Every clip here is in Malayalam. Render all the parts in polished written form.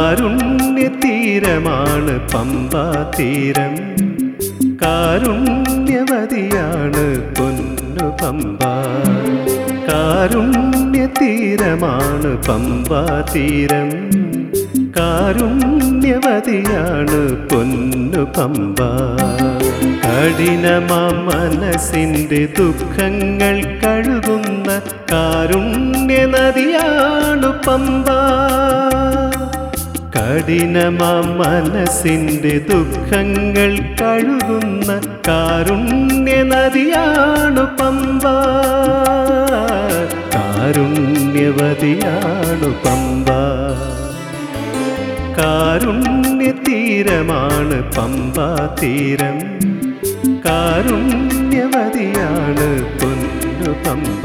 കാരുണ്യതീരമാണ് പമ്പാ തീരം, കാരുണ്യവതിയാണ് പൊന്നു പമ്പ. കാരുണ്യതീരമാണ് പമ്പാ തീരം, കാരുണ്യവതിയാണ് പൊന്നു പമ്പ. കഠിനമാ മനസ്സിൻ്റെ ദുഃഖങ്ങൾ കഴുകുന്ന കാരുണ്യനദിയാണു പമ്പ. കഠിനമാ മനസ്സിൻ്റെ ദുഃഖങ്ങൾ കഴുകുന്ന കാരുണ്യനദിയാണു പമ്പ. കാരുണ്യവതിയാണു പമ്പ. കാരുണ്യതീരമാണ് പമ്പാ തീരം, കാരുണ്യവതിയാണ് പൊന്നു പമ്പ.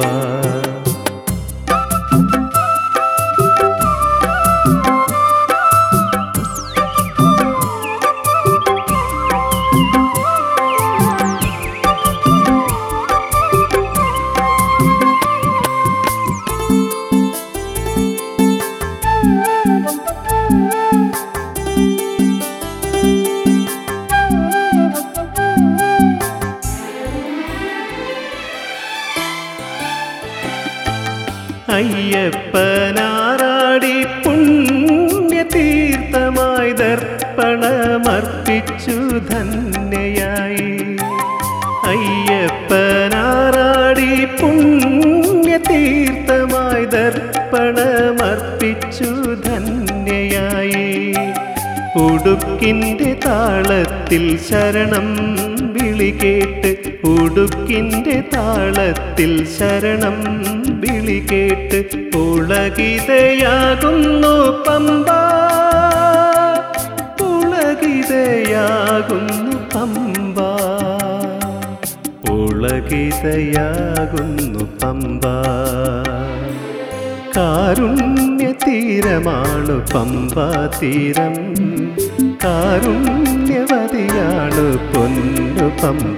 അയ്യപ്പനാറാടി പുണ്യതീർത്ഥമായി ദർപ്പണമർപ്പിച്ചു ധന്യയായി. അയ്യപ്പനാറാടി പുണ്യതീർത്ഥമായി ദർപ്പണമർപ്പിച്ചു ധന്യയായി. ഉടുക്കിൻ്റെ താളത്തിൽ ശരണം വിളി കേട്ട്, ഉടുക്കിൻ്റെ താളത്തിൽ ശരണം വിളി കേട്ട് പുളകിതയാകുന്നു പമ്പ. പുളകിതയാകുന്നു പമ്പ. പുളകിതയാകുന്നു പമ്പ. കാരുണ്യതീരമാണു പമ്പാ തീരം, കാരുണ്യവതിയാണു പൊന്നു പമ്പ.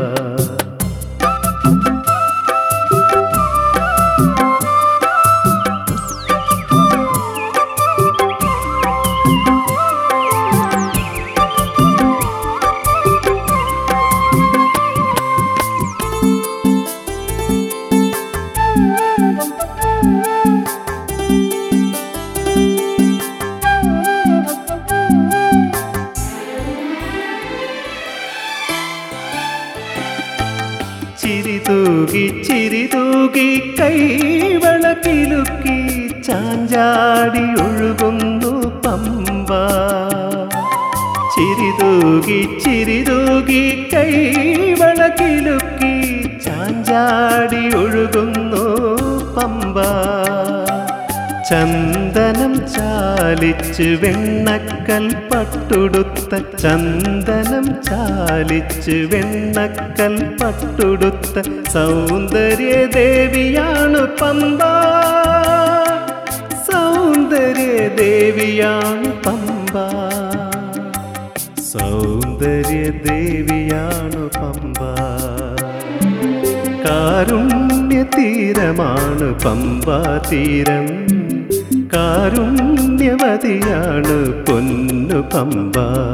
ചിരിതൂകി ചിരിതൂകി കൈവളക്കിലുക്കി ചാഞ്ചാടി ഒഴുകുന്നു പമ്പ. ചിരിതൂകി ചിരിതൂകി കൈവളക്കിലുക്കി ചാഞ്ചാടി ഒഴുകുന്നു പമ്പ. ചന്ദനം ചാലിച്ച് വെണ്ണക്കൽ പട്ടുടുത്ത, ചന്ദനം ചാലിച്ച് വെണ്ണക്കൽ പട്ടുടുത്ത സൗന്ദര്യദേവിയാണു പമ്പ. സൗന്ദര്യദേവിയാണു പമ്പ. സൗന്ദര്യദേവിയാണു പമ്പ. കാരുണ്യതീരമാണ് പമ്പാ തീരം, കാരുണ്യവതിയാണ് പൊന്നു പമ്പ.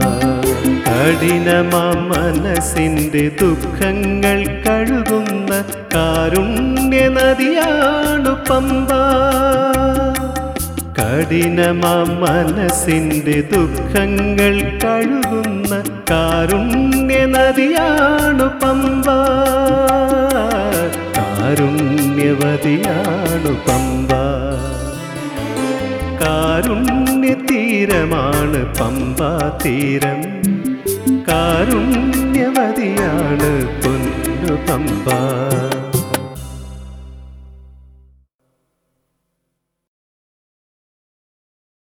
കഠിനമാ മനസ്സിൻ്റെ ദുഃഖങ്ങൾ കഴുകുന്ന കാരുണ്യനദിയാണു പമ്പ. കഠിനമാ മനസ്സിൻ്റെ ദുഃഖങ്ങൾ കഴുകുന്ന കാരുണ്യനദിയാണു പമ്പ. കാരുണ്യവതിയാണു പമ്പ. കാരുണ്യതീരമാണ് പമ്പാ തീരം, കാരുണ്യവതിയാണ് പൊന്നു പമ്പ.